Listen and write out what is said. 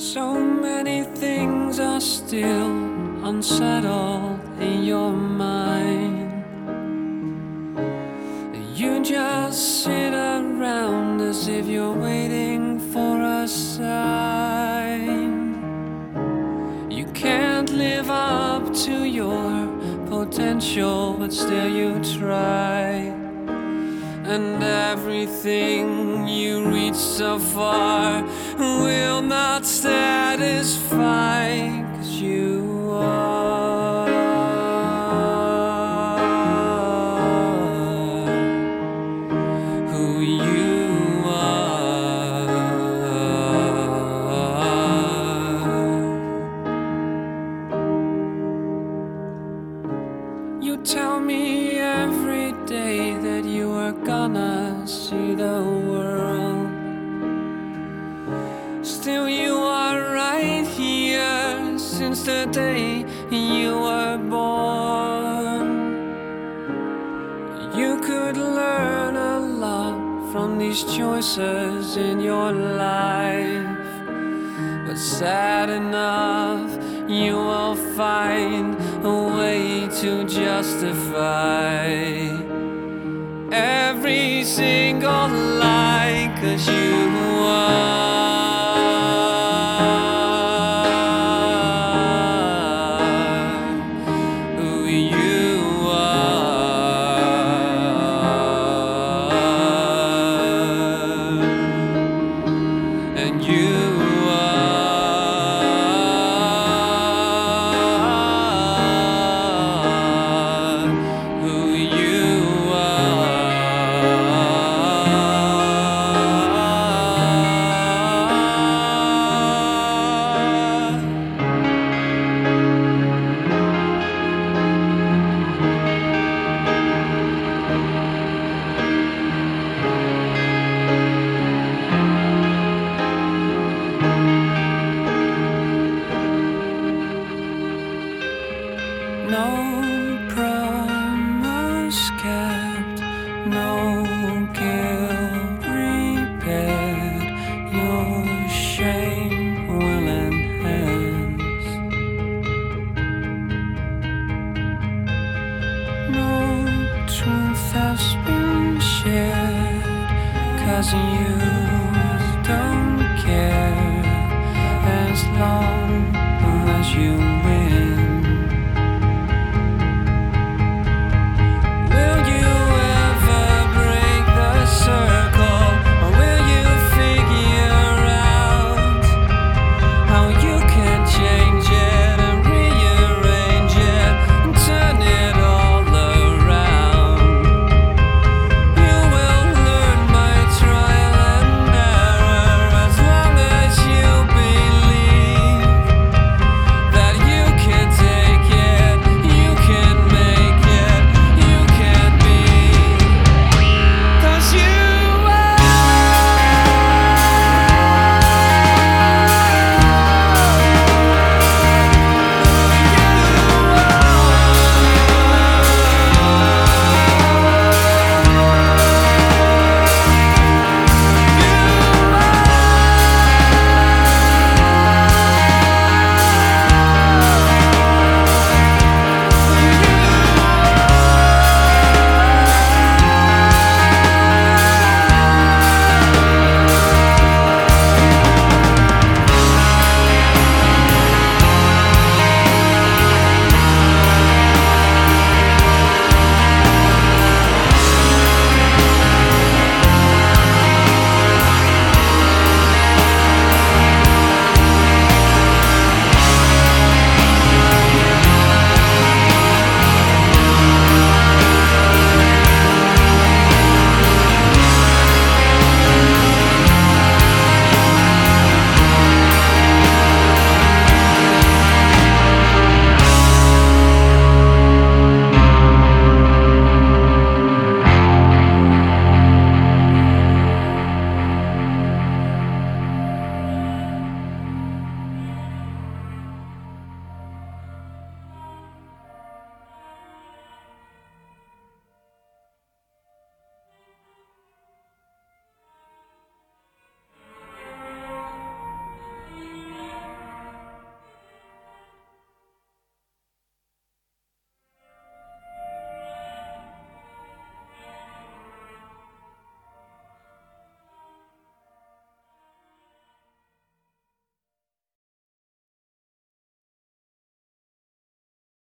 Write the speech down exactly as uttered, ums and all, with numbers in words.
So many things are still unsettled in your mind. You just sit around as if you're waiting for a sign. You can't live up to your potential, but still you try. And everything you reach so far will not satisfy, 'cause you are who you are. You tell me every day that you are gonna see the world. Still you are right here since the day you were born. You could learn a lot from these choices in your life, but sad enough, you will find a way to justify every single lie, 'cause you are who you are, and you